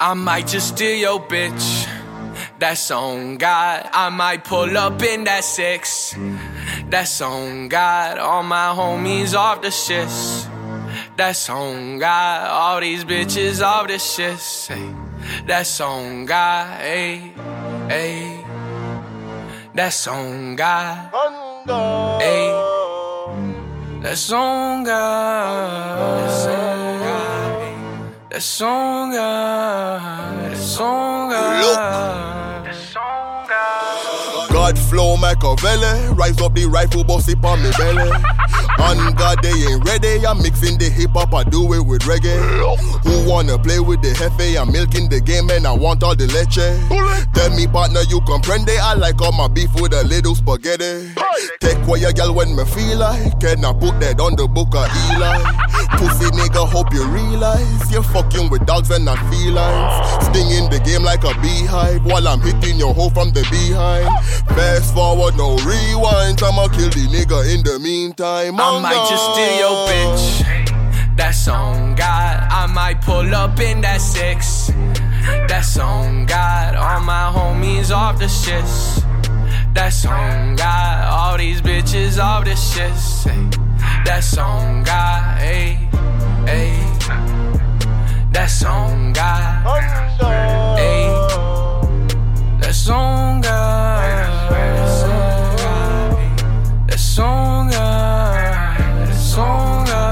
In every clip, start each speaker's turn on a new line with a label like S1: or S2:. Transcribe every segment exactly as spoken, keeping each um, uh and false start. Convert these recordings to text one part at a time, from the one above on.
S1: I might just steal your bitch. That's on God. I might pull up in that six. That's on God. All my homies off the shits. That's on God. All these bitches off the shits. Hey, that's on God. Hey, hey. That's on God. Hey, that's on God. That's on God. That's on God. That's on God. That's on God.
S2: God flow Machiavelli, rise up the rifle, bust it on me belly. On God, they ain't ready. I'm mixing the hip hop, I do it with reggae. Who wanna play with the hefe? I'm milking the game and I want all the leche. Tell me, partner, you comprende? I like all my beef with a little spaghetti. Take away your girl when me feel like. Can I put that on the book of Eli? Pussy nigga, hope you realize you're fucking with dogs and not felines. Stinging the game like a beehive while I'm hitting your hoe from the behind. Fast forward, no rewind. I'ma kill the nigga in the meantime.
S1: I might just steal your bitch. That's on God. I might pull up in that six. That's on God. All my homies off the shits. That's on God. All these bitches off the shits. That's on God. Hey, hey. That's on God. Hey, that's on God. That's on God. That's on God. That's on God.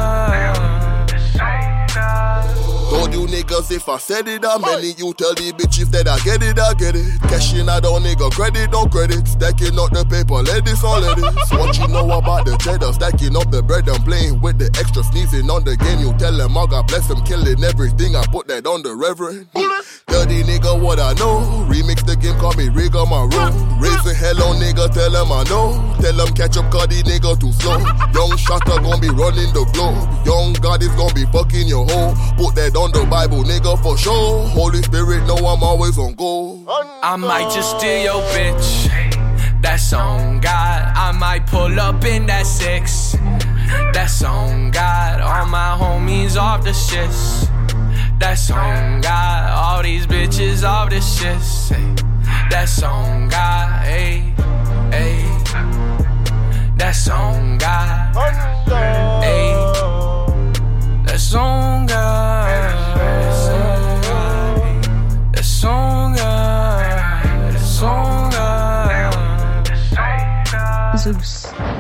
S2: Told you niggas if I said it, I'm many. You tell the bitches that I get it, I get it. Cashing out on nigga credit, no credit. Stacking up the paper, let this all let it. What you know about the cheddar? Stacking up the bread and playing with the extra sneezing on the game. You tell them, oh God bless them, killing everything. I put that on the reverend. Tell the nigga what I know. Remix the game, call me Rig on my road. Raising hell on nigga, tell them I know. Tell them catch up, cause the nigga too slow. Young shotter gon' be running the globe. Young God is gon' be fucking your hoe. Put that on the Bible, nigga, for sure. Holy Spirit, know I'm always on go.
S1: I might just steal your bitch. That's on God. I might pull up in that six. That's on God. All my homies off the shits. That's on God. All these bitches off the shits. That's on God. Hey, hey. That's on God. Hey, that's on God. That's on God. That's on God.
S3: Zeus.